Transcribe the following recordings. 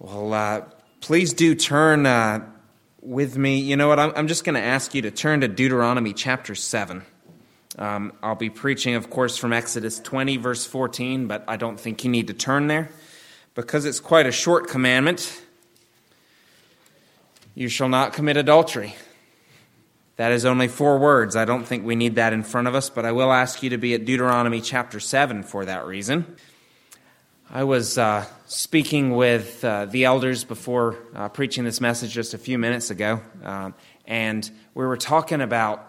Well, please do turn with me. You know what? I'm just going to ask you to turn to Deuteronomy chapter 7. I'll be preaching, of course, from Exodus 20, verse 14, but I don't think you need to turn there because it's quite a short commandment. You shall not commit adultery. That is only 4 words. I don't think we need that in front of us, but I will ask you to be at Deuteronomy chapter 7 for that reason. I was speaking with the elders before preaching this message just a few minutes ago, and we were talking about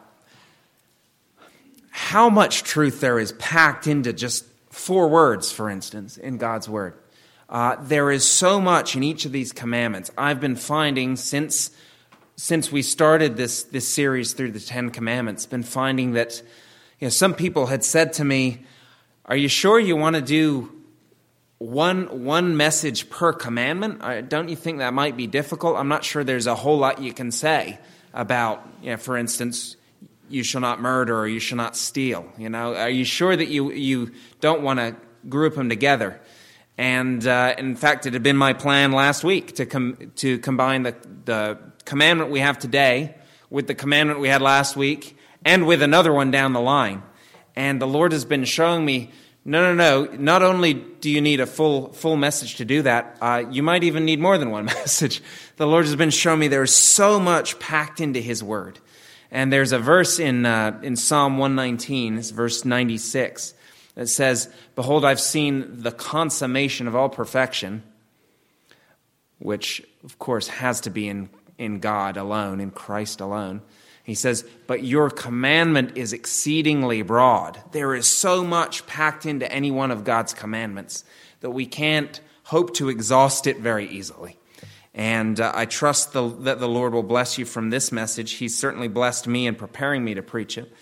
how much truth there is packed into just 4 words, for instance, in God's Word. There is so much in each of these commandments. I've been finding since we started this series through the 10 Commandments, been finding that some people had said to me, "Are you sure you want to do one message per commandment? Don't you think that might be difficult? I'm not sure there's a whole lot you can say about, for instance, you shall not murder or you shall not steal. Are you sure that you don't want to group them together?" And in fact, it had been my plan last week to combine the commandment we have today with the commandment we had last week and with another one down the line. And the Lord has been showing me, no. Not only do you need a full message to do that, you might even need more than one message. The Lord has been showing me there is so much packed into His Word. And there's a verse in Psalm 119, it's verse 96, that says, "Behold, I've seen the consummation of all perfection," which, of course, has to be in God alone, in Christ alone. He says, "But your commandment is exceedingly broad." There is so much packed into any one of God's commandments that we can't hope to exhaust it very easily. And I trust that the Lord will bless you from this message. He's certainly blessed me in preparing me to preach it.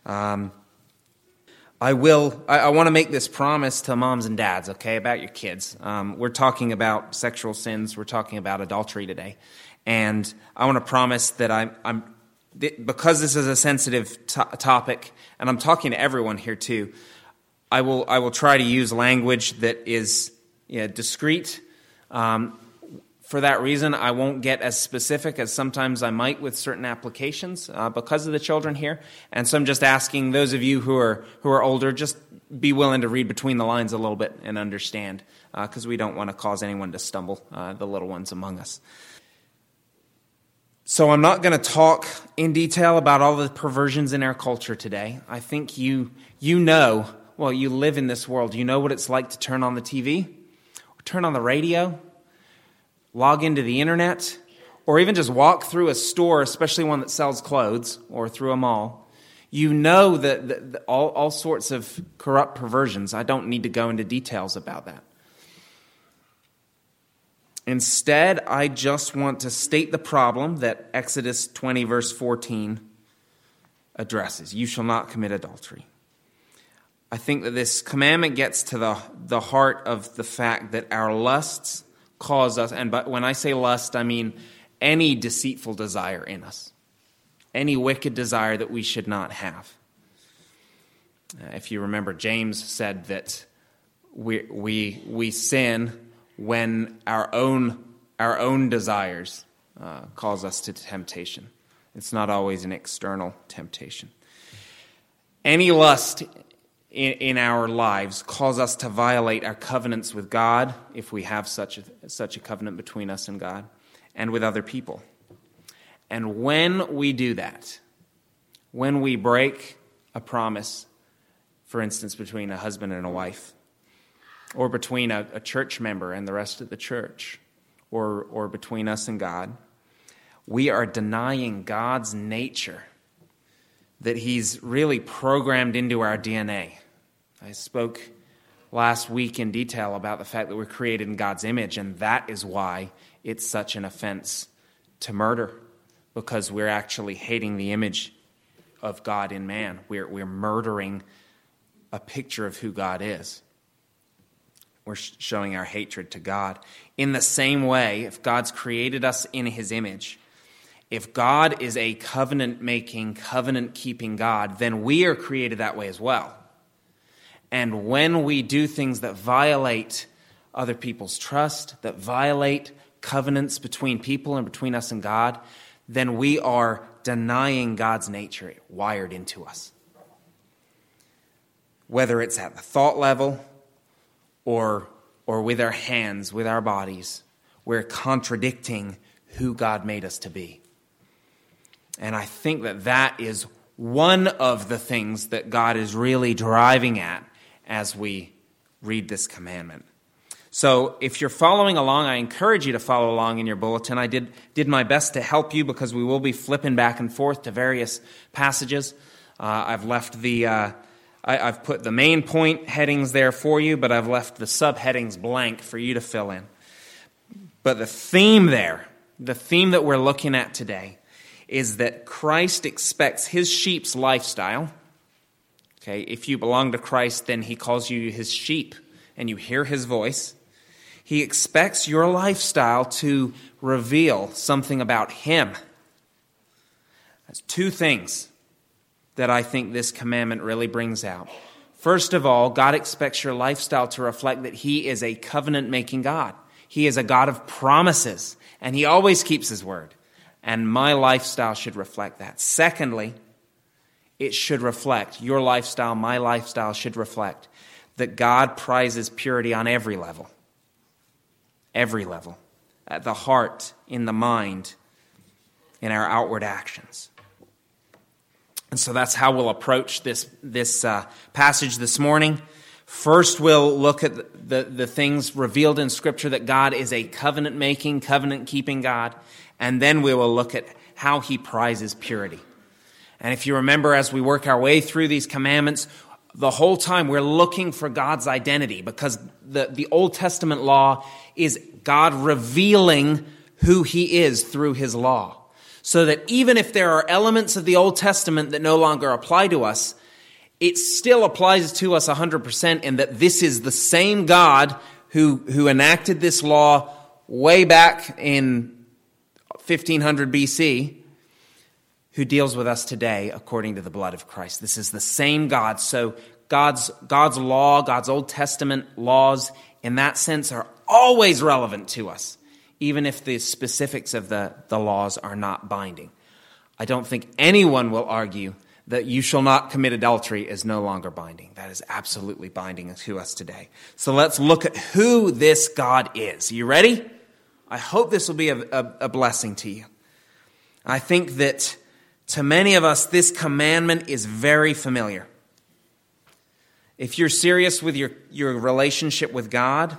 I want to make this promise to moms and dads, okay, about your kids. We're talking about sexual sins. We're talking about adultery today. And I want to promise that I'm because this is a sensitive topic, and I'm talking to everyone here too, I will try to use language that is discreet. For that reason, I won't get as specific as sometimes I might with certain applications because of the children here. And so I'm just asking those of you who are older, just be willing to read between the lines a little bit and understand, because we don't want to cause anyone to stumble, the little ones among us. So I'm not going to talk in detail about all the perversions in our culture today. I think you live in this world. You know what it's like to turn on the TV, or turn on the radio, log into the internet, or even just walk through a store, especially one that sells clothes, or through a mall. You know that all sorts of corrupt perversions. I don't need to go into details about that. Instead, I just want to state the problem that Exodus 20, verse 14 addresses. You shall not commit adultery. I think that this commandment gets to the heart of the fact that our lusts cause us, but when I say lust, I mean any deceitful desire in us, any wicked desire that we should not have. If you remember, James said that we sin when our own desires cause us to temptation. It's not always an external temptation. Any lust in our lives cause us to violate our covenants with God, if we have such a covenant between us and God, and with other people. And when we do that, when we break a promise, for instance, between a husband and a wife, or between a church member and the rest of the church, or between us and God, we are denying God's nature that He's really programmed into our DNA. I spoke last week in detail about the fact that we're created in God's image, and that is why it's such an offense to murder, because we're actually hating the image of God in man. We're murdering a picture of who God is. We're showing our hatred to God. In the same way, if God's created us in His image, if God is a covenant-making, covenant-keeping God, then we are created that way as well. And when we do things that violate other people's trust, that violate covenants between people and between us and God, then we are denying God's nature wired into us. Whether it's at the thought level or with our hands, with our bodies, we're contradicting who God made us to be. And I think that is one of the things that God is really driving at as we read this commandment. So if you're following along, I encourage you to follow along in your bulletin. I did my best to help you because we will be flipping back and forth to various passages. I've put the main point headings there for you, but I've left the subheadings blank for you to fill in. But the theme that we're looking at today, is that Christ expects his sheep's lifestyle. Okay, if you belong to Christ, then he calls you his sheep, and you hear his voice. He expects your lifestyle to reveal something about him. There's two things that I think this commandment really brings out. First of all, God expects your lifestyle to reflect that he is a covenant-making God. He is a God of promises, and he always keeps his word. And my lifestyle should reflect that. Secondly, it should reflect, your lifestyle, my lifestyle should reflect that God prizes purity on every level. Every level. At the heart, in the mind, in our outward actions. And so that's how we'll approach this passage this morning. First, we'll look at the things revealed in Scripture that God is a covenant-making, covenant-keeping God. And then we will look at how he prizes purity. And if you remember, as we work our way through these commandments, the whole time we're looking for God's identity, because the Old Testament law is God revealing who he is through his law. So that even if there are elements of the Old Testament that no longer apply to us, it still applies to us 100%, in that this is the same God who enacted this law way back in 1500 BC, who deals with us today according to the blood of Christ. This is the same God. So God's law, God's Old Testament laws, in that sense, are always relevant to us, even if the specifics of the laws are not binding. I don't think anyone will argue that you shall not commit adultery is no longer binding. That is absolutely binding to us today. So let's look at who this God is. You ready? I hope this will be a blessing to you. I think that to many of us, this commandment is very familiar. If you're serious with your relationship with God,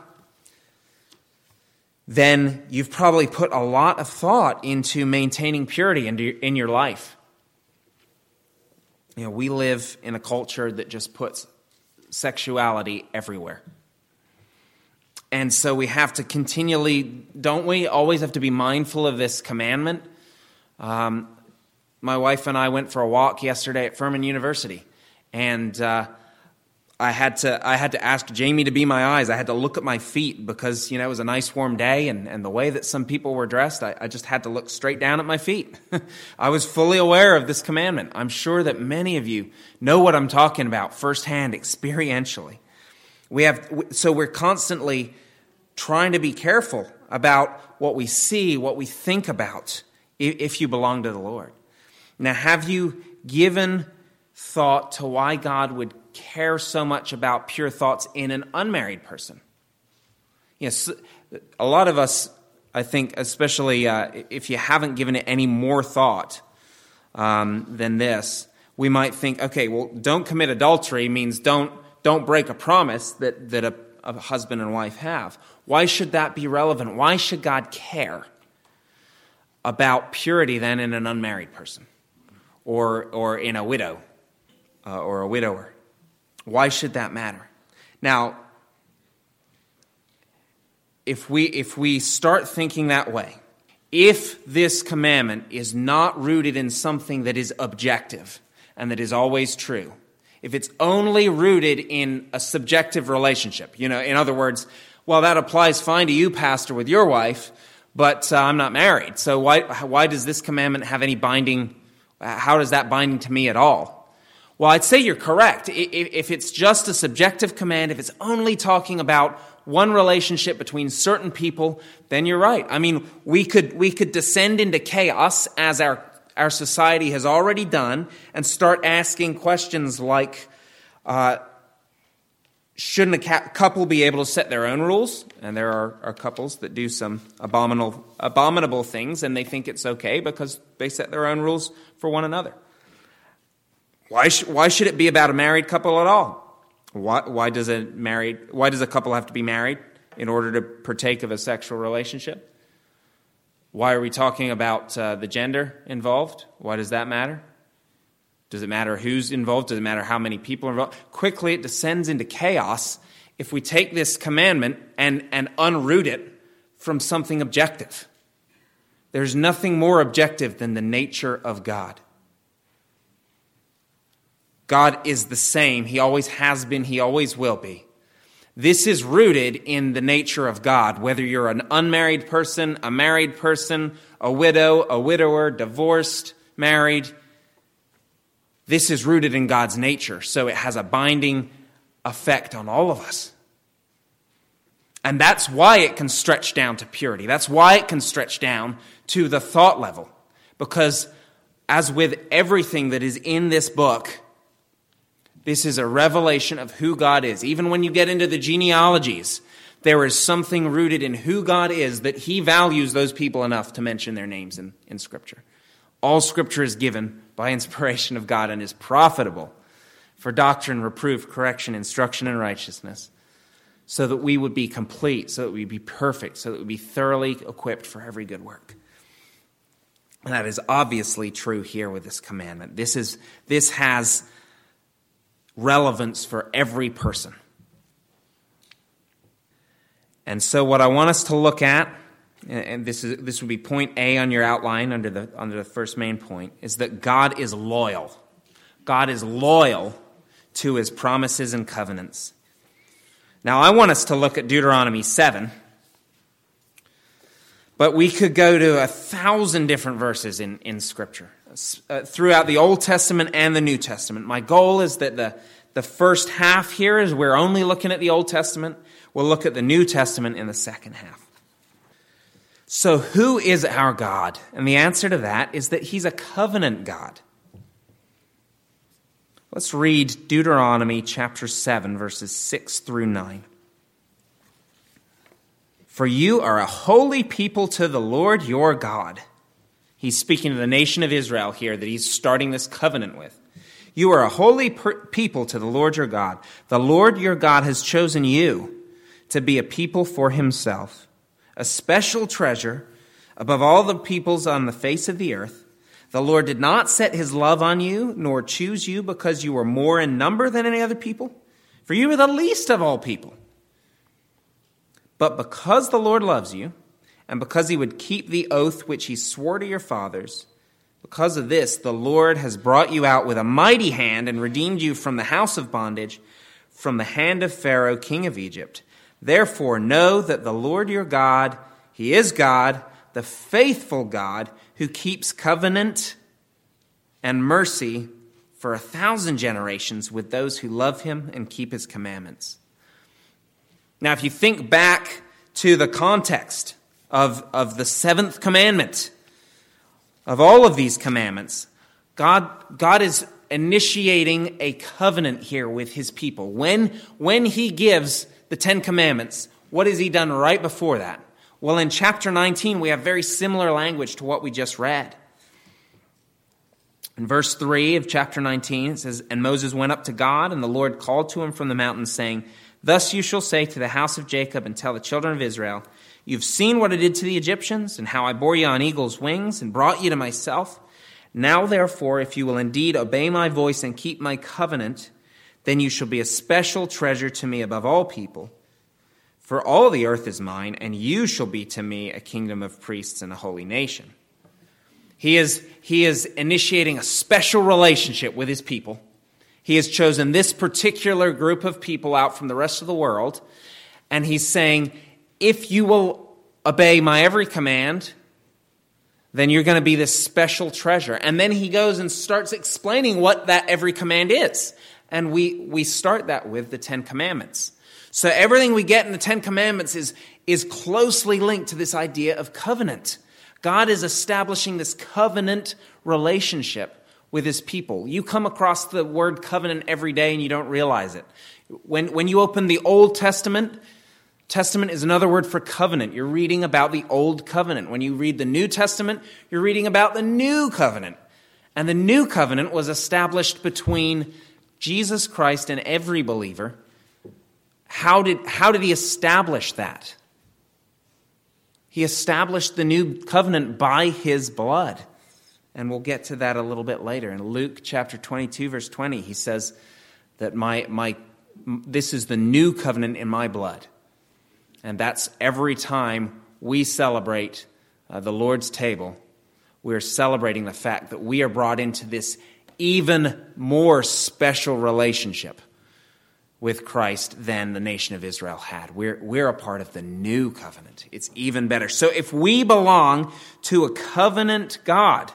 then you've probably put a lot of thought into maintaining purity in your life. You know, we live in a culture that just puts sexuality everywhere. And so we have to continually, don't we, always have to be mindful of this commandment. My wife and I went for a walk yesterday at Furman University, and I had to ask Jamie to be my eyes. I had to look at my feet because, it was a nice warm day, and the way that some people were dressed, I just had to look straight down at my feet. I was fully aware of this commandment. I'm sure that many of you know what I'm talking about firsthand, experientially. So we're constantly trying to be careful about what we see, what we think about, if you belong to the Lord. Now, have you given thought to why God would care so much about pure thoughts in an unmarried person? Yes, a lot of us, I think, especially if you haven't given it any more thought than this, we might think, okay, well, don't commit adultery means don't break a promise that a husband and wife have. Why should that be relevant? Why should God care about purity then in an unmarried person or in a widow or a widower? Why should that matter? Now, if we start thinking that way, if this commandment is not rooted in something that is objective and that is always true, if it's only rooted in a subjective relationship, in other words, well, that applies fine to you, pastor, with your wife, but I'm not married. So why does this commandment have any binding? How is that binding to me at all? Well, I'd say you're correct. If it's just a subjective command, if it's only talking about one relationship between certain people, then you're right. I mean, we could descend into chaos as our society has already done and start asking questions like, shouldn't a couple be able to set their own rules? And there are couples that do some abominable things, and they think it's okay because they set their own rules for one another. Why should it be about a married couple at all? Why does a couple have to be married in order to partake of a sexual relationship? Why are we talking about the gender involved? Why does that matter? Does it matter who's involved? Does it matter how many people are involved? Quickly, it descends into chaos if we take this commandment and unroot it from something objective. There's nothing more objective than the nature of God. God is the same. He always has been. He always will be. This is rooted in the nature of God, whether you're an unmarried person, a married person, a widow, a widower, divorced, married. This is rooted in God's nature, so it has a binding effect on all of us. And that's why it can stretch down to purity. That's why it can stretch down to the thought level. Because as with everything that is in this book, this is a revelation of who God is. Even when you get into the genealogies, there is something rooted in who God is that he values those people enough to mention their names in Scripture. All Scripture is given by inspiration of God and is profitable for doctrine, reproof, correction, instruction, and righteousness, so that we would be complete, so that we would be perfect, so that we would be thoroughly equipped for every good work. And that is obviously true here with this commandment. This has relevance for every person. And so what I want us to look at, and this would be point A on your outline under the first main point, is that God is loyal. God is loyal to his promises and covenants. Now I want us to look at Deuteronomy 7, but we could go to 1,000 different verses in Scripture, throughout the Old Testament and the New Testament. My goal is that the first half here is we're only looking at the Old Testament. We'll look at the New Testament in the second half. So who is our God? And the answer to that is that he's a covenant God. Let's read Deuteronomy chapter 7, verses 6 through 9. For you are a holy people to the Lord your God. He's speaking to the nation of Israel here that he's starting this covenant with. You are a holy people to the Lord your God. The Lord your God has chosen you to be a people for himself, a special treasure above all the peoples on the face of the earth. The Lord did not set his love on you, nor choose you because you were more in number than any other people, for you were the least of all people. But because the Lord loves you, and because he would keep the oath which he swore to your fathers, because of this, the Lord has brought you out with a mighty hand and redeemed you from the house of bondage, from the hand of Pharaoh, king of Egypt. Therefore, know that the Lord your God, he is God, the faithful God, who keeps covenant and mercy for 1,000 generations with those who love him and keep his commandments. Now, if you think back to the context of the seventh commandment, of all of these commandments, God is initiating a covenant here with his people. When he gives the Ten Commandments, what has he done right before that? Well, in chapter 19, we have very similar language to what we just read. In verse 3 of chapter 19, it says, And Moses went up to God, and the Lord called to him from the mountain, saying, Thus you shall say to the house of Jacob and tell the children of Israel, You've seen what I did to the Egyptians, and how I bore you on eagle's wings, and brought you to myself. Now, therefore, if you will indeed obey my voice and keep my covenant, then you shall be a special treasure to me above all people. For all the earth is mine, and you shall be to me a kingdom of priests and a holy nation. He is initiating a special relationship with his people. He has chosen this particular group of people out from the rest of the world, and he's saying, if you will obey my every command, then you're going to be this special treasure. And then he goes and starts explaining what that every command is. And we start that with the Ten Commandments. So everything we get in the Ten Commandments is closely linked to this idea of covenant. God is establishing this covenant relationship with his people. You come across the word covenant every day and you don't realize it. When you open the Old Testament, testament is another word for covenant. You're reading about the Old Covenant. When you read the New Testament, you're reading about the New Covenant. And the New Covenant was established between Jesus Christ and every believer. How did he establish that? He established the new covenant by his blood. And we'll get to that a little bit later. In Luke chapter 22, verse 20, he says that this is the new covenant in my blood. And that's every time we celebrate the Lord's table, we're celebrating the fact that we are brought into this even more special relationship with Christ than the nation of Israel had. We're a part of the new covenant. It's even better. So if we belong to a covenant God,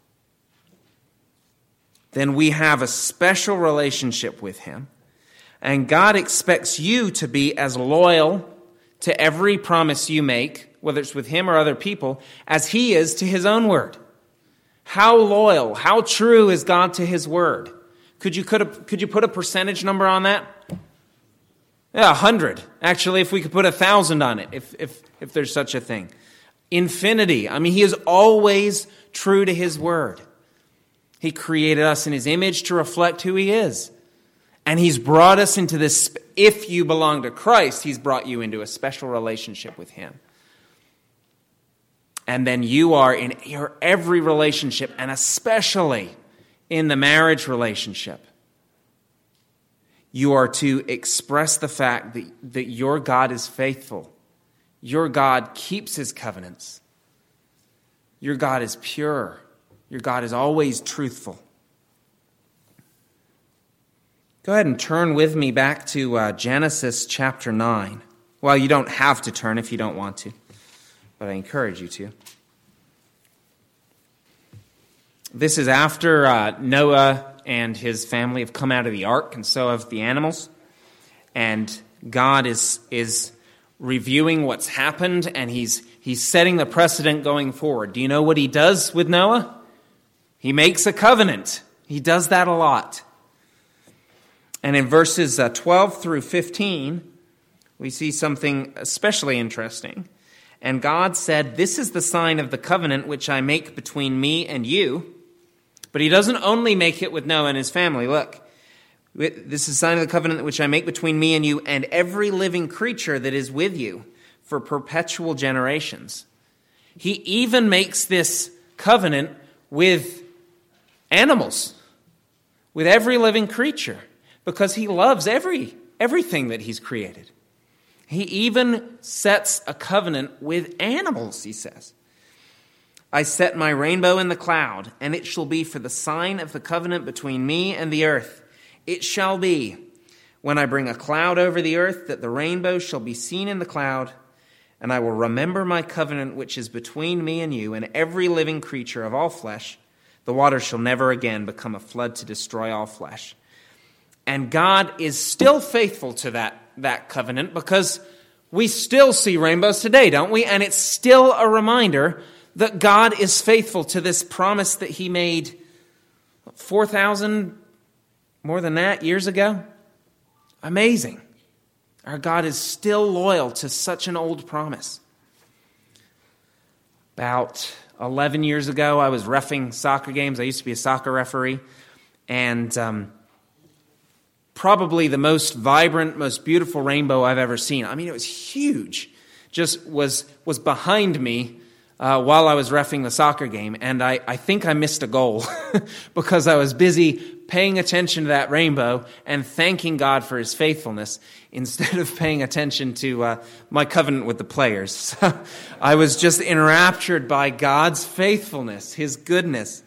then we have a special relationship with him. And God expects you to be as loyal to every promise you make, whether it's with him or other people, as he is to his own word. How loyal, how true is God to his word? Could you put a percentage number on that? Yeah, 100. Actually, if we could put 1,000 on it, if there's such a thing. Infinity. I mean, he is always true to his word. He created us in his image to reflect who he is. And he's brought us into this, if you belong to Christ, he's brought you into a special relationship with him. And then you are in your every relationship, and especially in the marriage relationship, you are to express the fact that your God is faithful. Your God keeps his covenants. Your God is pure. Your God is always truthful. Go ahead and turn with me back to Genesis chapter 9. Well, you don't have to turn if you don't want to, but I encourage you to. This is after Noah and his family have come out of the ark, and so have the animals. And God is reviewing what's happened, and he's setting the precedent going forward. Do you know what he does with Noah? He makes a covenant. He does that a lot. And in verses 12 through 15, we see something especially interesting. And God said, "This is the sign of the covenant which I make between me and you." But he doesn't only make it with Noah and his family. Look, this is a sign of the covenant which I make between me and you and every living creature that is with you for perpetual generations. He even makes this covenant with animals, with every living creature, because he loves everything that he's created. He even sets a covenant with animals, he says. "I set my rainbow in the cloud, and it shall be for the sign of the covenant between me and the earth. It shall be, when I bring a cloud over the earth, that the rainbow shall be seen in the cloud, and I will remember my covenant which is between me and you and every living creature of all flesh. The water shall never again become a flood to destroy all flesh." And God is still faithful to that covenant, because we still see rainbows today, don't we? And it's still a reminder that God is faithful to this promise that he made 4,000, more than that, years ago. Amazing. Our God is still loyal to such an old promise. About 11 years ago, I was reffing soccer games. I used to be a soccer referee. And probably the most vibrant, most beautiful rainbow I've ever seen. I mean, it was huge. Just was behind me while I was reffing the soccer game, and I think I missed a goal because I was busy paying attention to that rainbow and thanking God for his faithfulness instead of paying attention to my covenant with the players. So I was just enraptured by God's faithfulness, his goodness.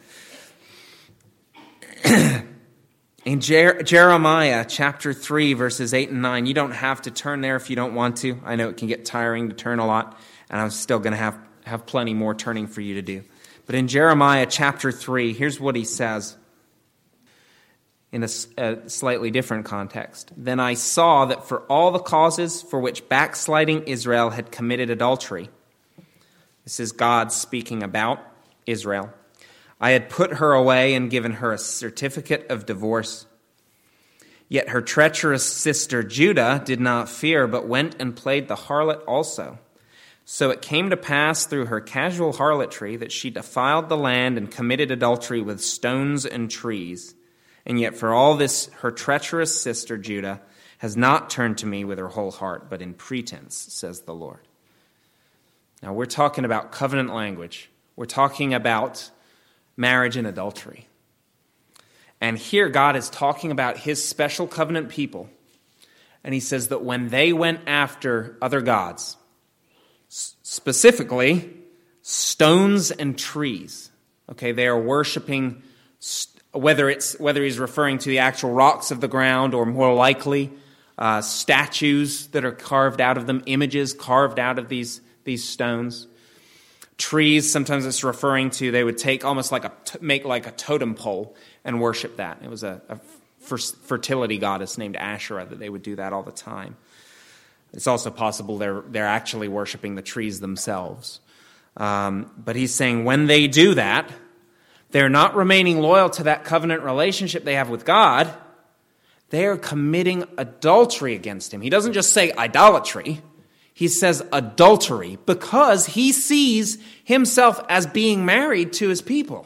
In Jeremiah chapter 3, verses 8 and 9, you don't have to turn there if you don't want to. I know it can get tiring to turn a lot, and I'm still going to have plenty more turning for you to do. But in Jeremiah chapter 3, here's what he says. in a slightly different context. Then I saw that for all the causes for which backsliding Israel had committed adultery, this is God speaking about Israel, I had put her away and given her a certificate of divorce. Yet her treacherous sister Judah did not fear, but went and played the harlot also. So it came to pass through her casual harlotry that she defiled the land and committed adultery with stones and trees. And yet for all this, her treacherous sister Judah has not turned to me with her whole heart, but in pretense, says the Lord. Now we're talking about covenant language. We're talking about marriage and adultery. And here God is talking about his special covenant people. And he says that when they went after other gods, specifically stones and trees, okay, they are worshiping, whether he's referring to the actual rocks of the ground or more likely statues that are carved out of them, images carved out of these stones. Trees, sometimes it's referring to, they would take almost make like a totem pole and worship that. It was a fertility goddess named Asherah that they would do that all the time. It's also possible they're actually worshiping the trees themselves. But he's saying when they do that, they're not remaining loyal to that covenant relationship they have with God. They are committing adultery against him. He doesn't just say idolatry. He says adultery because he sees himself as being married to his people.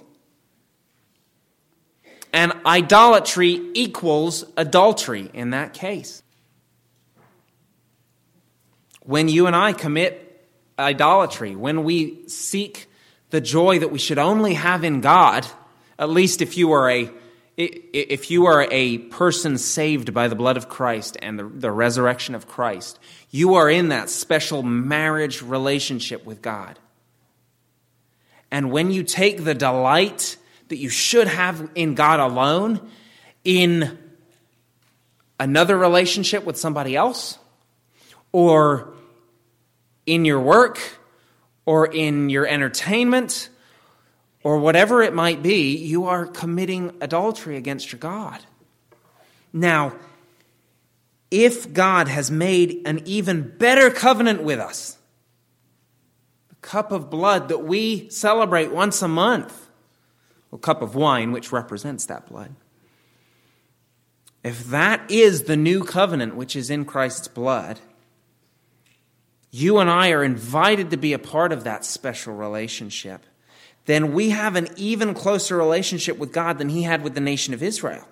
And idolatry equals adultery in that case. When you and I commit idolatry, when we seek the joy that we should only have in God, at least if you are a person saved by the blood of Christ and the resurrection of Christ, you are in that special marriage relationship with God. And when you take the delight that you should have in God alone in another relationship with somebody else, or in your work, or in your entertainment, or whatever it might be, you are committing adultery against your God. Now, if God has made an even better covenant with us, the cup of blood that we celebrate once a month, a cup of wine which represents that blood, if that is the new covenant which is in Christ's blood, you and I are invited to be a part of that special relationship, then we have an even closer relationship with God than he had with the nation of Israel.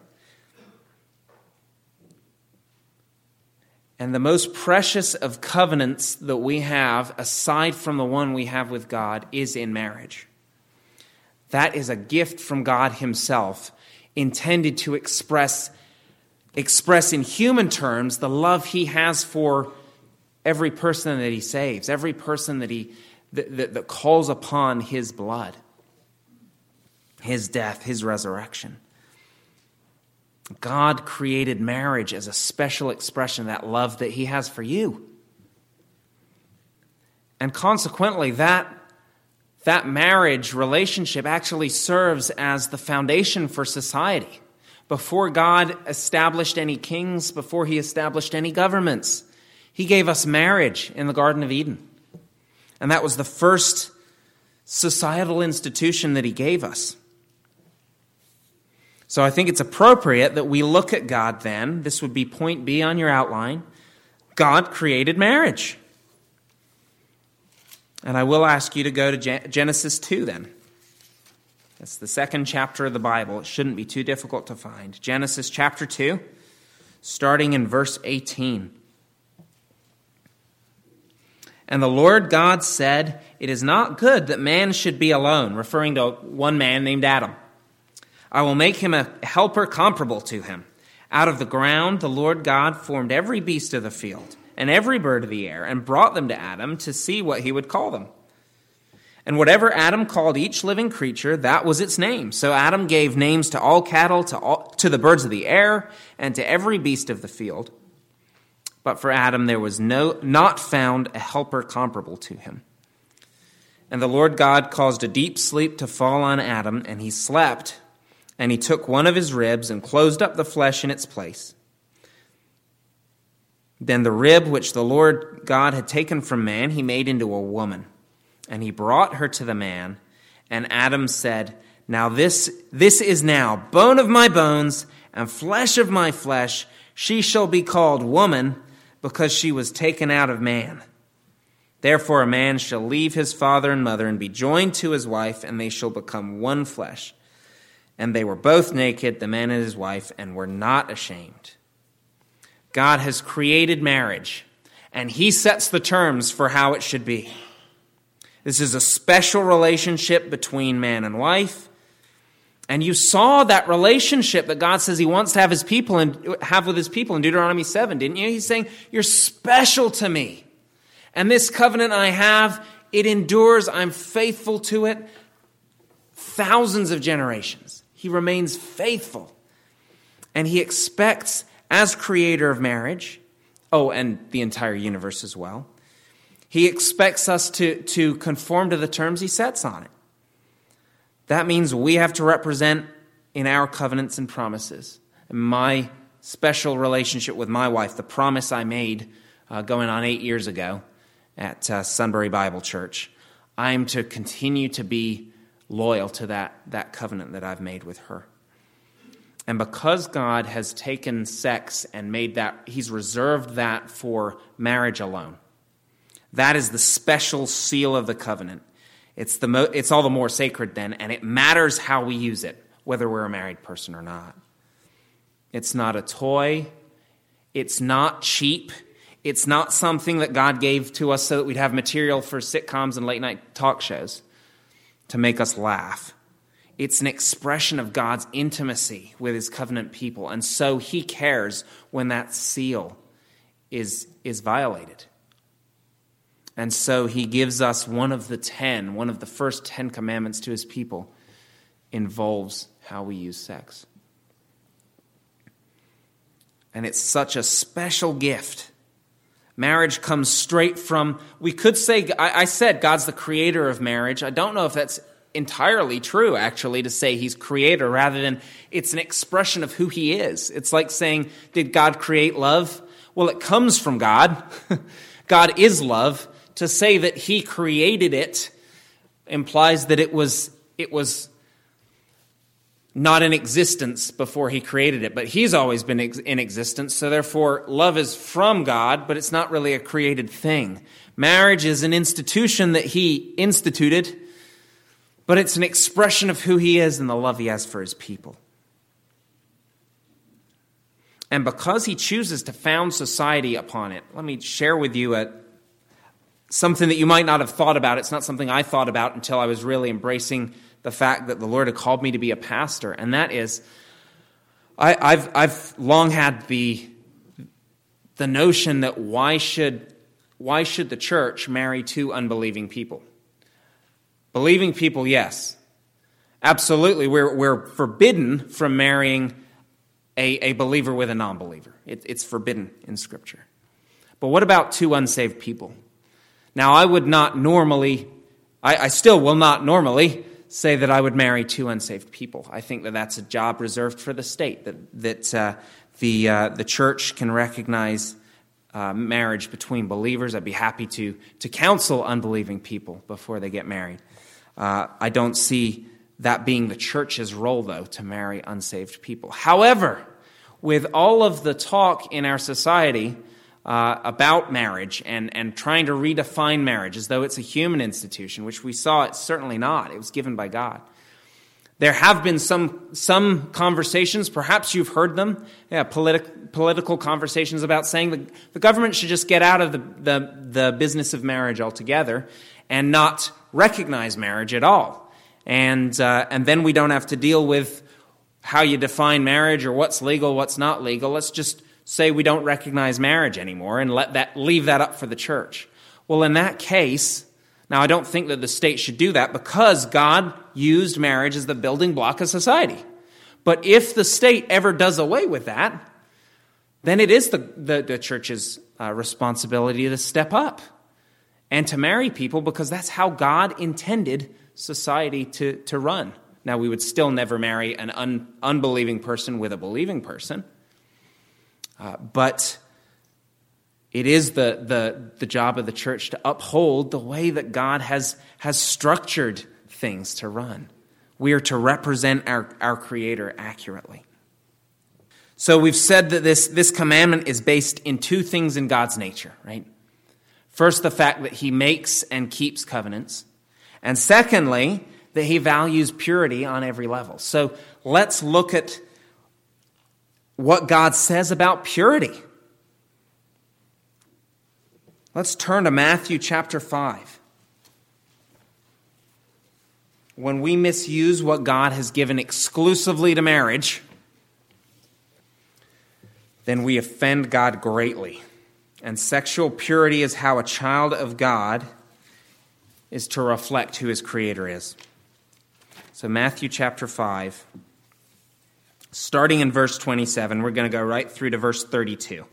And the most precious of covenants that we have, aside from the one we have with God, is in marriage. That is a gift from God himself, intended to express in human terms the love he has for every person that he saves, every person that calls upon his blood, his death, his resurrection. God created marriage as a special expression of that love that he has for you. And consequently, that marriage relationship actually serves as the foundation for society. Before God established any kings, before he established any governments, he gave us marriage in the Garden of Eden. And that was the first societal institution that he gave us. So I think it's appropriate that we look at God then. This would be point B on your outline. God created marriage. And I will ask you to go to Genesis 2 then. That's the second chapter of the Bible. It shouldn't be too difficult to find. Genesis chapter 2, starting in verse 18. And the Lord God said, "It is not good that man should be alone," referring to one man named Adam. "I will make him a helper comparable to him. Out of the ground the Lord God formed every beast of the field and every bird of the air and brought them to Adam to see what he would call them. And whatever Adam called each living creature, that was its name. So Adam gave names to all cattle, to the birds of the air, and to every beast of the field. But for Adam there was not found a helper comparable to him. And the Lord God caused a deep sleep to fall on Adam, and he slept. And he took one of his ribs and closed up the flesh in its place. Then the rib which the Lord God had taken from man, he made into a woman. And he brought her to the man. And Adam said, "Now this is now bone of my bones and flesh of my flesh. She shall be called woman, because she was taken out of man. Therefore a man shall leave his father and mother and be joined to his wife, and they shall become one flesh. And they were both naked, the man and his wife, and were not ashamed." God has created marriage, and he sets the terms for how it should be. This is a special relationship between man and wife. And you saw that relationship that God says he wants to have with his people in Deuteronomy 7, didn't you? He's saying, "You're special to me. And this covenant I have, it endures. I'm faithful to it. Thousands of generations." He remains faithful. And he expects, as creator of marriage, and the entire universe as well, he expects us to conform to the terms he sets on it. That means we have to represent in our covenants and promises. My special relationship with my wife, the promise I made going on 8 years ago at Sunbury Bible Church, I'm to continue to be loyal to that covenant that I've made with her. And because God has taken sex and made that, he's reserved that for marriage alone. That is the special seal of the covenant. It's all the more sacred then, and it matters how we use it, whether we're a married person or not. It's not a toy. It's not cheap. It's not something that God gave to us so that we'd have material for sitcoms and late-night talk shows to make us laugh. It's an expression of God's intimacy with his covenant people, and so he cares when that seal is violated. And so he gives us one of the first 10 commandments to his people involves how we use sex. And it's such a special gift. Marriage comes straight from, we could say, I said God's the creator of marriage. I don't know if that's entirely true, actually, to say he's creator rather than it's an expression of who he is. It's like saying, did God create love? Well, it comes from God. God is love. To say that he created it implies that it was not in existence before he created it, but he's always been in existence, so therefore love is from God, but it's not really a created thing. Marriage is an institution that he instituted, but it's an expression of who he is and the love he has for his people. And because he chooses to found society upon it, let me share with you something that you might not have thought about. It's not something I thought about until I was really embracing the fact that the Lord had called me to be a pastor. And that is, I've long had the notion that why should the church marry two unbelieving people? Believing people, yes. Absolutely, we're forbidden from marrying a believer with a non-believer. It's forbidden in Scripture. But what about two unsaved people? Now, I would not normally, I still will not normally say that I would marry two unsaved people. I think that that's a job reserved for the state, that the church can recognize marriage between believers. I'd be happy to counsel unbelieving people before they get married. I don't see that being the church's role, though, to marry unsaved people. However, with all of the talk in our society about marriage and trying to redefine marriage as though it's a human institution, which we saw it's certainly not. It was given by God. There have been some conversations, perhaps you've heard them, political conversations about saying the government should just get out of the business of marriage altogether and not recognize marriage at all. And then we don't have to deal with how you define marriage or what's legal, what's not legal. Let's just say we don't recognize marriage anymore and leave that up for the church. Well, in that case, now I don't think that the state should do that because God used marriage as the building block of society. But if the state ever does away with that, then it is the church's responsibility to step up and to marry people because that's how God intended society to run Now, we would still never marry an unbelieving person with a believing person, but it is the job of the church to uphold the way that God has structured things to run. We are to represent our Creator accurately. So we've said that this commandment is based in two things in God's nature, right? First, the fact that he makes and keeps covenants. And secondly, that he values purity on every level. So let's look at what God says about purity. Let's turn to Matthew chapter 5. When we misuse what God has given exclusively to marriage, then we offend God greatly. And sexual purity is how a child of God is to reflect who his Creator is. So Matthew chapter 5, starting in verse 27, we're going to go right through to verse 32.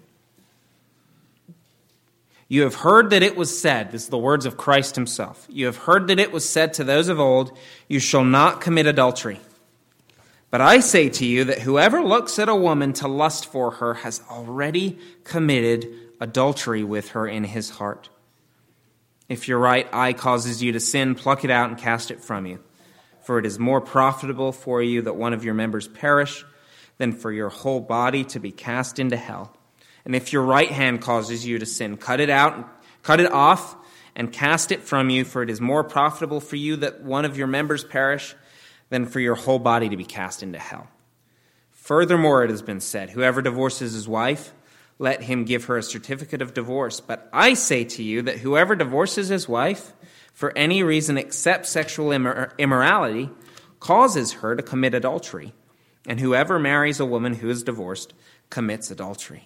You have heard that it was said, this is the words of Christ himself, you have heard that it was said to those of old, you shall not commit adultery. But I say to you that whoever looks at a woman to lust for her has already committed adultery with her in his heart. If your right eye causes you to sin, pluck it out and cast it from you. For it is more profitable for you that one of your members perish than for your whole body to be cast into hell. And if your right hand causes you to sin, cut it off and cast it from you, for it is more profitable for you that one of your members perish than for your whole body to be cast into hell. Furthermore, it has been said, whoever divorces his wife, let him give her a certificate of divorce. But I say to you that whoever divorces his wife for any reason except sexual immorality causes her to commit adultery. And whoever marries a woman who is divorced commits adultery.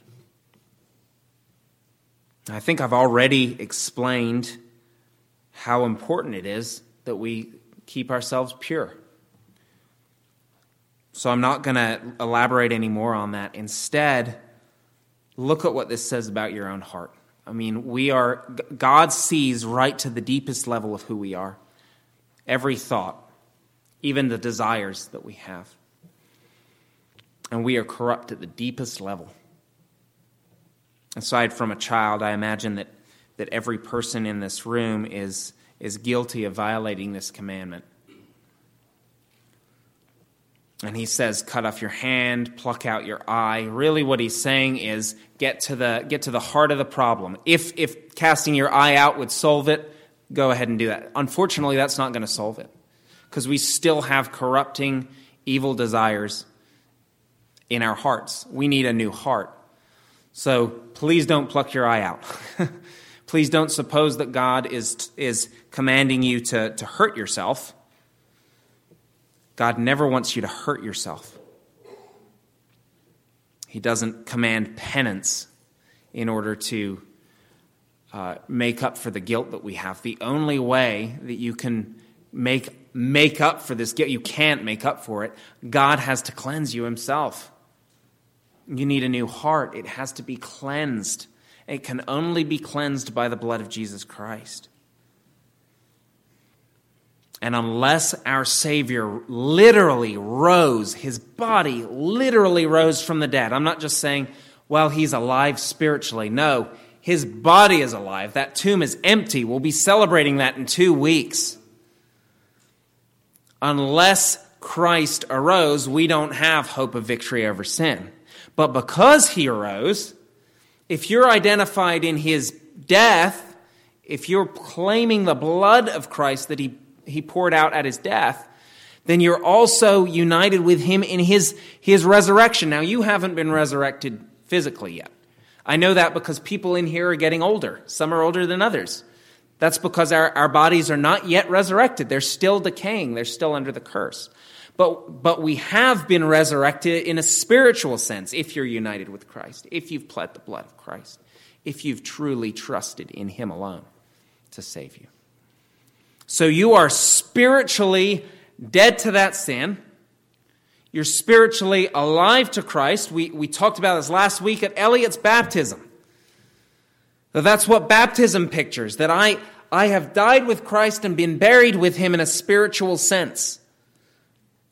I think I've already explained how important it is that we keep ourselves pure. So I'm not going to elaborate any more on that. Instead, look at what this says about your own heart. I mean, God sees right to the deepest level of who we are. Every thought, even the desires that we have. And we are corrupt at the deepest level. Aside from a child, I imagine that every person in this room is guilty of violating this commandment. And he says, cut off your hand, pluck out your eye. Really what he's saying is get to the heart of the problem. If casting your eye out would solve it, go ahead and do that. Unfortunately, that's not going to solve it. Because we still have corrupting, evil desires in our hearts. We need a new heart. So please don't pluck your eye out. Please don't suppose that God is commanding you to hurt yourself. God never wants you to hurt yourself. He doesn't command penance in order to make up for the guilt that we have. The only way that you can make up for this guilt, you can't make up for it. God has to cleanse you himself. You need a new heart. It has to be cleansed. It can only be cleansed by the blood of Jesus Christ. And unless our Savior literally rose, his body literally rose from the dead. I'm not just saying, well, he's alive spiritually. No, his body is alive. That tomb is empty. We'll be celebrating that in 2 weeks. Unless Christ arose, we don't have hope of victory over sin. But because he arose, if you're identified in his death, if you're claiming the blood of Christ that he poured out at his death, then you're also united with him in his resurrection. Now, you haven't been resurrected physically yet. I know that because people in here are getting older. Some are older than others. That's because our bodies are not yet resurrected. They're still decaying. They're still under the curse. But we have been resurrected in a spiritual sense if you're united with Christ, if you've pled the blood of Christ, if you've truly trusted in him alone to save you. So you are spiritually dead to that sin. You're spiritually alive to Christ. We talked about this last week at Elliot's baptism. That's what baptism pictures, that I have died with Christ and been buried with him in a spiritual sense.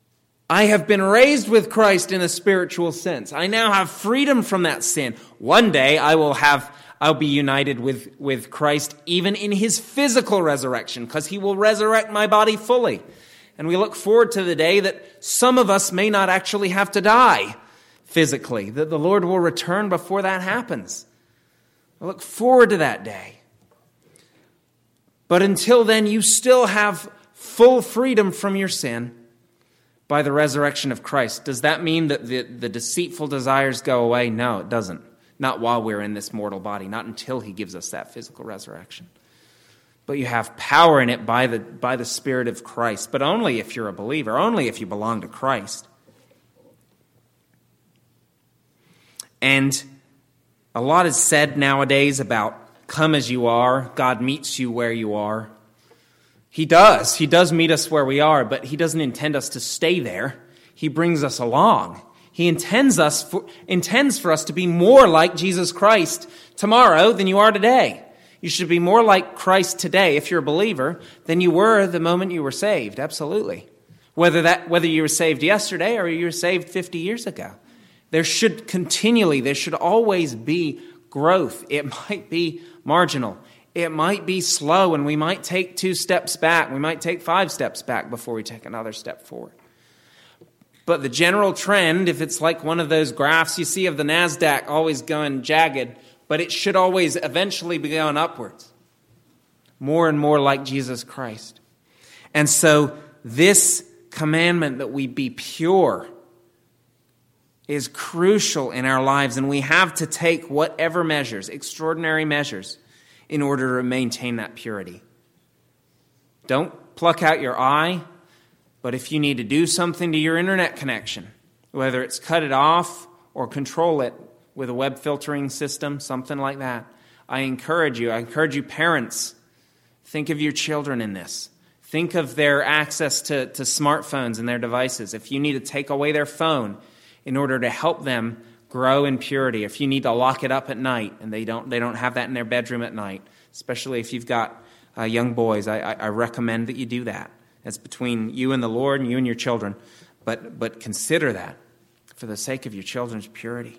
I have been raised with Christ in a spiritual sense. I now have freedom from that sin. One day I'll be united with Christ even in his physical resurrection, because he will resurrect my body fully. And we look forward to the day that some of us may not actually have to die physically, that the Lord will return before that happens. I look forward to that day. But until then, you still have full freedom from your sin by the resurrection of Christ. Does that mean that the deceitful desires go away? No, it doesn't. Not while we're in this mortal body, not until he gives us that physical resurrection. But you have power in it by the Spirit of Christ, but only if you're a believer, only if you belong to Christ. And a lot is said nowadays about come as you are, God meets you where you are. He does. He does meet us where we are, but he doesn't intend us to stay there. He brings us along. He intends for us to be more like Jesus Christ tomorrow than you are today. You should be more like Christ today, if you're a believer, than you were the moment you were saved. Absolutely. Whether you were saved yesterday or you were saved 50 years ago. There should always be growth. It might be marginal. It might be slow, and we might take 2 steps back. We might take 5 steps back before we take another step forward. But the general trend, if it's like one of those graphs you see of the NASDAQ always going jagged, but it should always eventually be going upwards. More and more like Jesus Christ. And so this commandment that we be pure is crucial in our lives, and we have to take whatever measures, extraordinary measures, in order to maintain that purity. Don't pluck out your eye, but if you need to do something to your internet connection, whether it's cut it off or control it with a web filtering system, something like that, I encourage you parents, think of your children in this. Think of their access to smartphones and their devices. If you need to take away their phone in order to help them grow in purity, if you need to lock it up at night and they don't have that in their bedroom at night, especially if you've got young boys, I recommend that you do that. It's between you and the Lord and you and your children, but consider that for the sake of your children's purity.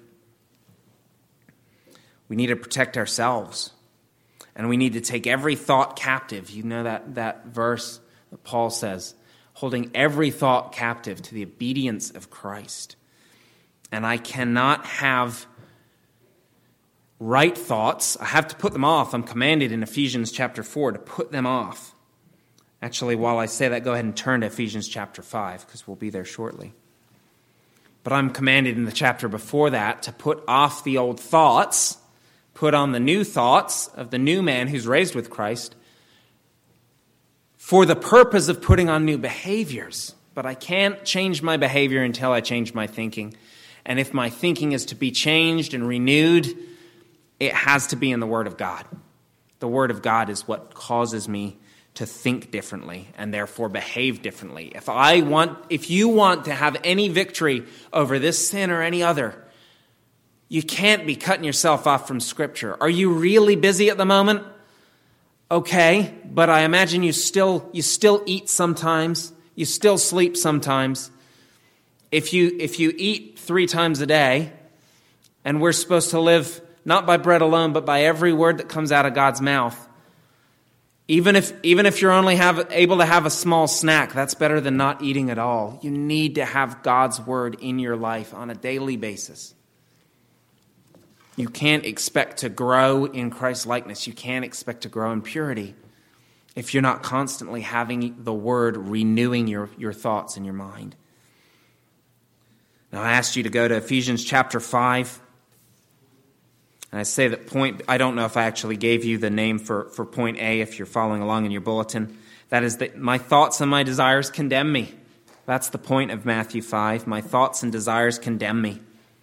We need to protect ourselves, and we need to take every thought captive. You know that verse that Paul says, holding every thought captive to the obedience of Christ. And I cannot have right thoughts. I have to put them off. I'm commanded in Ephesians chapter 4 to put them off. Actually, while I say that, go ahead and turn to Ephesians chapter 5, because we'll be there shortly. But I'm commanded in the chapter before that to put off the old thoughts, put on the new thoughts of the new man who's raised with Christ, for the purpose of putting on new behaviors. But I can't change my behavior until I change my thinking. And if my thinking is to be changed and renewed, it has to be in the Word of God. The Word of God is what causes me to think differently and therefore behave differently. If you want to have any victory over this sin or any other, you can't be cutting yourself off from Scripture. Are you really busy at the moment? Okay, but I imagine you still eat sometimes. You still sleep sometimes. If you eat 3 times a day, and we're supposed to live not by bread alone, but by every word that comes out of God's mouth, even if you're only able to have a small snack, that's better than not eating at all. You need to have God's word in your life on a daily basis. You can't expect to grow in Christ's likeness. You can't expect to grow in purity if you're not constantly having the word renewing your thoughts in your mind. Now, I asked you to go to Ephesians chapter 5. And I say that I don't know if I actually gave you the name for point A if you're following along in your bulletin. That is that my thoughts and my desires condemn me. That's the point of Matthew 5. My thoughts and desires condemn me.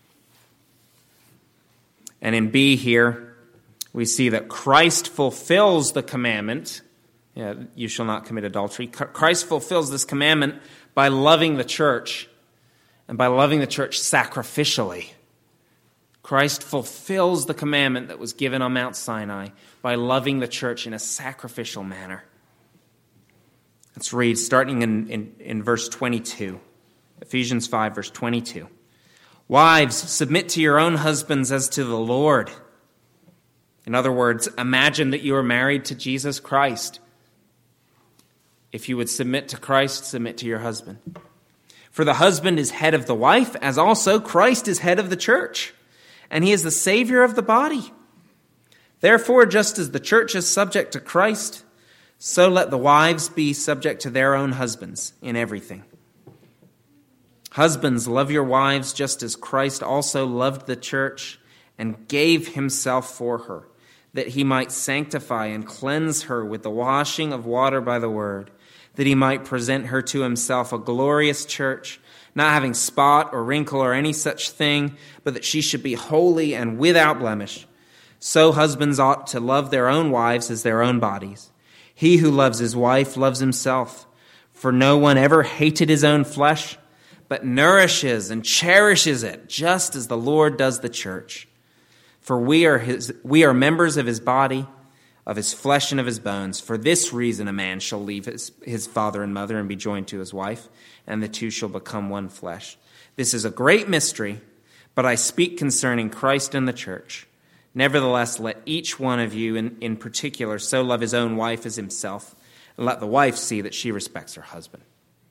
And in B here, we see that Christ fulfills the commandment. You shall not commit adultery. Christ fulfills this commandment by loving the church, and by loving the church sacrificially. Christ fulfills the commandment that was given on Mount Sinai by loving the church in a sacrificial manner. Let's read, starting in verse 22. Ephesians 5, verse 22. Wives, submit to your own husbands as to the Lord. In other words, imagine that you are married to Jesus Christ. If you would submit to Christ, submit to your husband. For the husband is head of the wife, as also Christ is head of the church, and he is the Savior of the body. Therefore, just as the church is subject to Christ, so let the wives be subject to their own husbands in everything. Husbands, love your wives just as Christ also loved the church and gave himself for her, that he might sanctify and cleanse her with the washing of water by the word, that he might present her to himself a glorious church, not having spot or wrinkle or any such thing, but that she should be holy and without blemish. So husbands ought to love their own wives as their own bodies. He who loves his wife loves himself, for no one ever hated his own flesh, but nourishes and cherishes it, just as the Lord does the church. For we are members of his body, of his flesh and of his bones. For this reason a man shall leave his father and mother and be joined to his wife, and the two shall become one flesh. This is a great mystery, but I speak concerning Christ and the church. Nevertheless, let each one of you in particular so love his own wife as himself, and let the wife see that she respects her husband.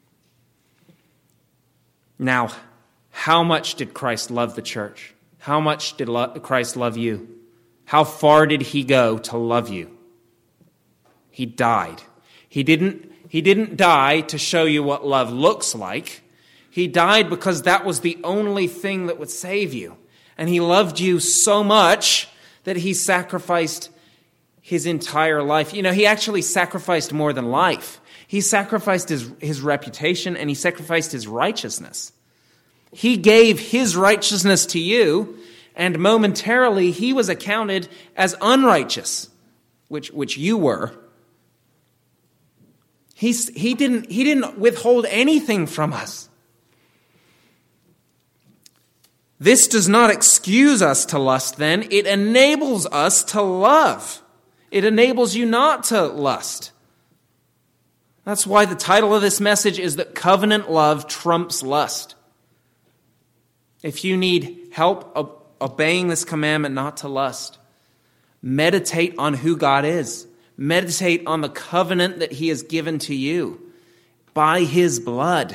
Now, how much did Christ love the church? How much did Christ love you? How far did he go to love you? He died. He didn't die to show you what love looks like. He died because that was the only thing that would save you. And he loved you so much that he sacrificed his entire life. You know, he actually sacrificed more than life. He sacrificed his reputation, and he sacrificed his righteousness. He gave his righteousness to you, and momentarily he was accounted as unrighteous, which you were. He didn't withhold anything from us. This does not excuse us to lust then. It enables us to love. It enables you not to lust. That's why the title of this message is that covenant love trumps lust. If you need help obeying this commandment not to lust, meditate on who God is. Meditate on the covenant that he has given to you by his blood.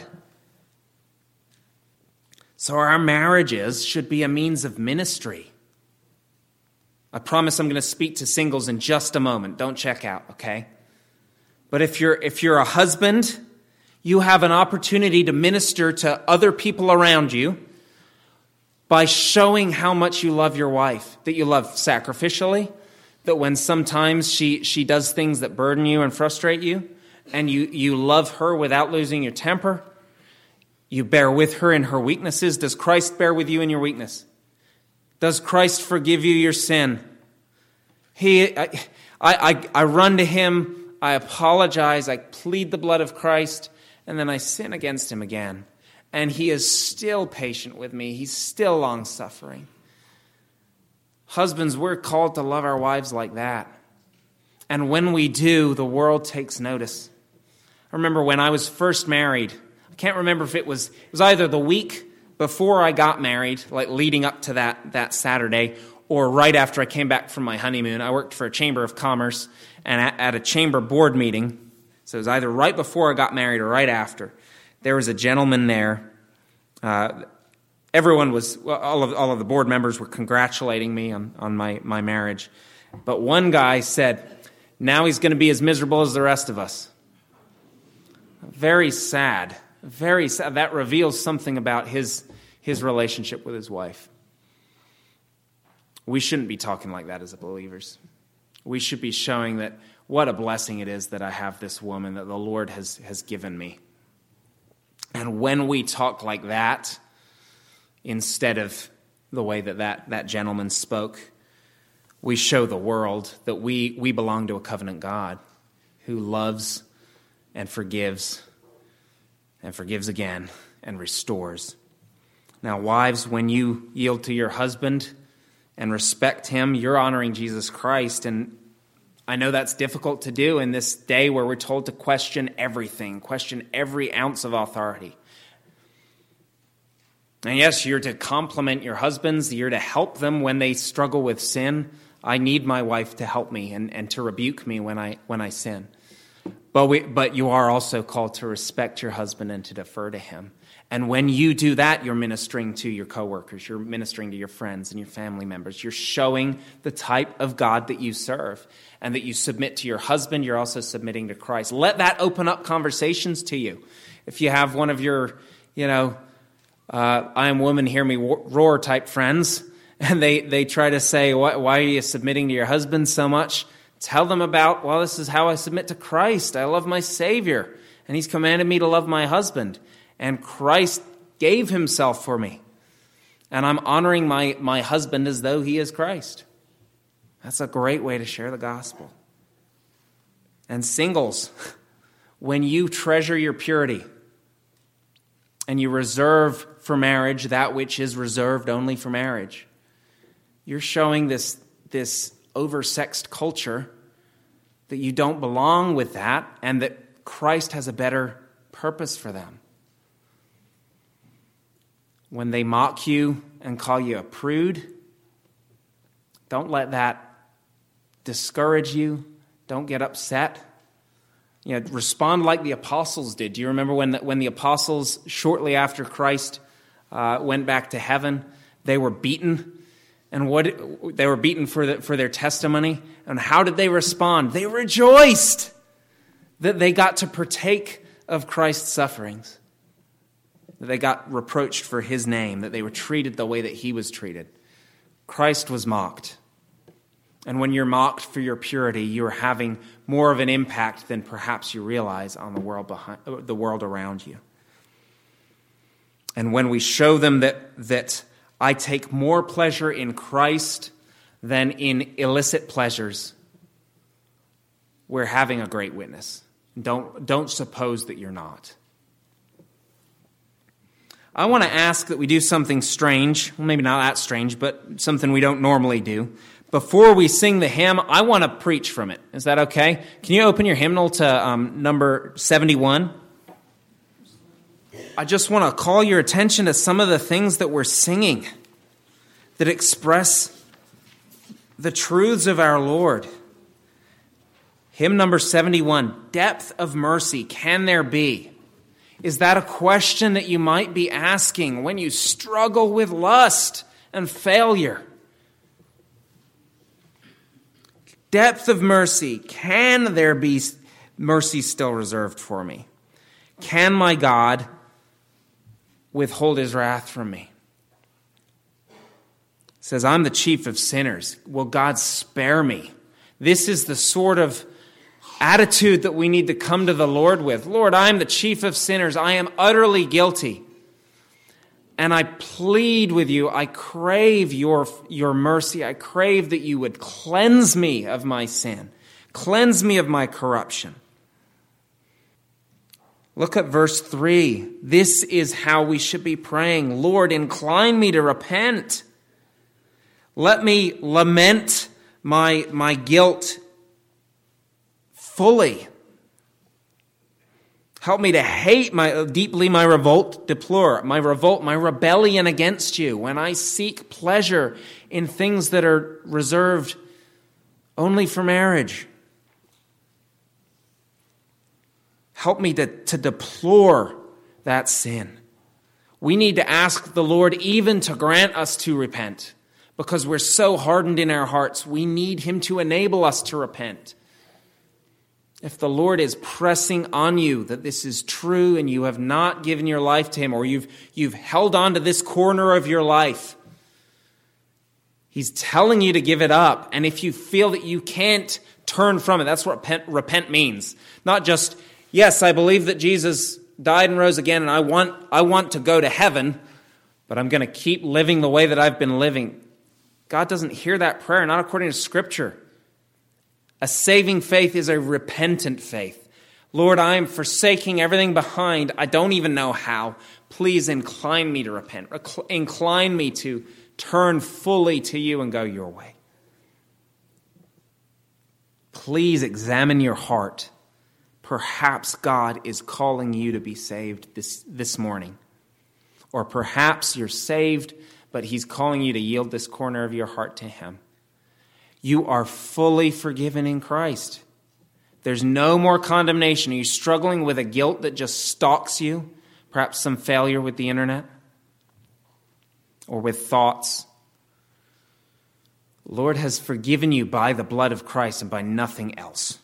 So our marriages should be a means of ministry. I promise I'm going to speak to singles in just a moment. Don't check out, okay? But if you're a husband, you have an opportunity to minister to other people around you by showing how much you love your wife, that you love sacrificially, that when sometimes she does things that burden you and frustrate you, and you love her without losing your temper. You bear with her in her weaknesses. Does Christ bear with you in your weakness? Does Christ forgive you your sin? I run to him, I apologize, I plead the blood of Christ, and then I sin against him again. And he is still patient with me. He's still long-suffering. Husbands, we're called to love our wives like that. And when we do, the world takes notice. I remember when I was first married, I can't remember if it was either the week before I got married, like leading up to that Saturday, or right after I came back from my honeymoon. I worked for a chamber of commerce, and at a chamber board meeting, so it was either right before I got married or right after, there was a gentleman there. Everyone was, all of the board members were congratulating me on my marriage. But one guy said, now he's going to be as miserable as the rest of us. Very sad. Very sad. That reveals something about his relationship with his wife. We shouldn't be talking like that as believers. We should be showing that what a blessing it is that I have this woman that the Lord has given me. And when we talk like that, instead of the way that gentleman spoke, we show the world that we belong to a covenant God who loves and forgives again and restores. Now, wives, when you yield to your husband and respect him, you're honoring Jesus Christ. And I know that's difficult to do in this day where we're told to question everything, question every ounce of authority. And yes, you're to compliment your husbands. You're to help them when they struggle with sin. I need my wife to help me and to rebuke me when I sin. But you are also called to respect your husband and to defer to him. And when you do that, you're ministering to your coworkers. You're ministering to your friends and your family members. You're showing the type of God that you serve and that you submit to your husband. You're also submitting to Christ. Let that open up conversations to you. If you have one of your, I am woman, hear me roar type friends, and they try to say, why are you submitting to your husband so much? Tell them about, well, this is how I submit to Christ. I love my Savior, and he's commanded me to love my husband. And Christ gave himself for me. And I'm honoring my husband as though he is Christ. That's a great way to share the gospel. And singles, when you treasure your purity and you reserve for marriage that which is reserved only for marriage, you're showing this oversexed culture that you don't belong with that and that Christ has a better purpose for them. When they mock you and call you a prude, don't let that discourage you. Don't get upset. Respond like the apostles did. Do you remember when the apostles, shortly after Christ went back to heaven, they were beaten? And they were beaten for their testimony. And how did they respond? They rejoiced that they got to partake of Christ's sufferings. That they got reproached for his name, that they were treated the way that he was treated. Christ was mocked. And when you're mocked for your purity, you're having more of an impact than perhaps you realize on the world around you. And when we show them that I take more pleasure in Christ than in illicit pleasures, we're having a great witness. Don't suppose that you're not. I want to ask that we do something strange, well, maybe not that strange, but something we don't normally do. Before we sing the hymn, I want to preach from it. Is that okay? Can you open your hymnal to number 71? I just want to call your attention to some of the things that we're singing that express the truths of our Lord. Hymn number 71, Depth of Mercy, Can There Be? Is that a question that you might be asking when you struggle with lust and failure? Depth of mercy, can there be mercy still reserved for me? Can my God withhold his wrath from me? It says, I'm the chief of sinners. Will God spare me? This is the sort of attitude that we need to come to the Lord with. Lord, I am the chief of sinners. I am utterly guilty. And I plead with you. I crave your mercy. I crave that you would cleanse me of my sin. Cleanse me of my corruption. Look at verse 3. This is how we should be praying. Lord, incline me to repent. Let me lament my guilt fully. Help me to hate deeply my revolt, deplore, my rebellion against you when I seek pleasure in things that are reserved only for marriage. Help me to deplore that sin. We need to ask the Lord even to grant us to repent because we're so hardened in our hearts. We need him to enable us to repent. If the Lord is pressing on you that this is true and you have not given your life to him, or you've held on to this corner of your life, he's telling you to give it up. And if you feel that you can't turn from it, that's what repent means. Not just, yes, I believe that Jesus died and rose again and I want to go to heaven, but I'm going to keep living the way that I've been living. God doesn't hear that prayer, not according to Scripture. A saving faith is a repentant faith. Lord, I am forsaking everything behind. I don't even know how. Please incline me to repent. Incline me to turn fully to you and go your way. Please examine your heart. Perhaps God is calling you to be saved this morning. Or perhaps you're saved, but he's calling you to yield this corner of your heart to him. You are fully forgiven in Christ. There's no more condemnation. Are you struggling with a guilt that just stalks you? Perhaps some failure with the internet? Or with thoughts? The Lord has forgiven you by the blood of Christ and by nothing else.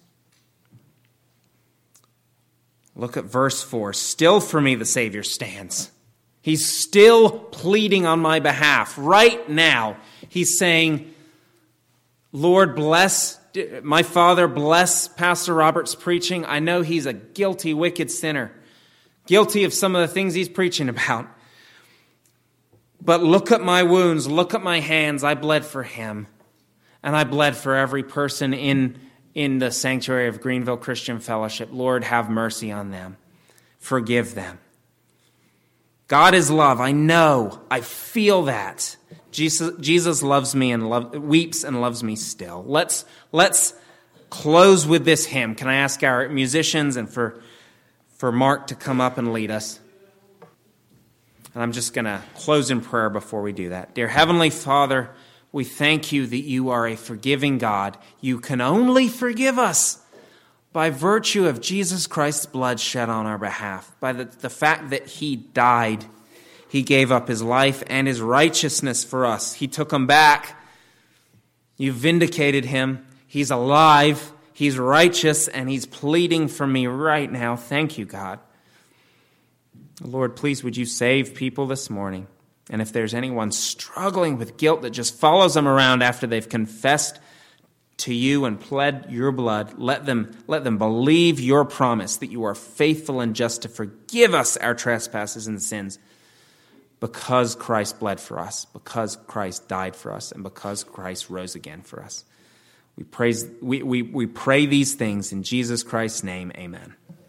Look at verse 4. Still for me the Savior stands. He's still pleading on my behalf. Right now, he's saying, Lord, bless my Father, bless Pastor Robert's preaching. I know he's a guilty, wicked sinner, guilty of some of the things he's preaching about. But look at my wounds, look at my hands. I bled for him. And I bled for every person in the sanctuary of Greenville Christian Fellowship. Lord, have mercy on them. Forgive them. God is love. I know. I feel that. Jesus loves me and weeps and loves me still. Let's close with this hymn. Can I ask our musicians and for Mark to come up and lead us? And I'm just going to close in prayer before we do that. Dear Heavenly Father, we thank you that you are a forgiving God. You can only forgive us by virtue of Jesus Christ's blood shed on our behalf, by the fact that he died. He gave up his life and his righteousness for us. He took him back. You vindicated him. He's alive. He's righteous, and he's pleading for me right now. Thank you, God. Lord, please would you save people this morning? And if there's anyone struggling with guilt that just follows them around after they've confessed to you and pled your blood, let them believe your promise that you are faithful and just to forgive us our trespasses and sins because Christ bled for us, because Christ died for us, and because Christ rose again for us. We pray these things in Jesus Christ's name. Amen.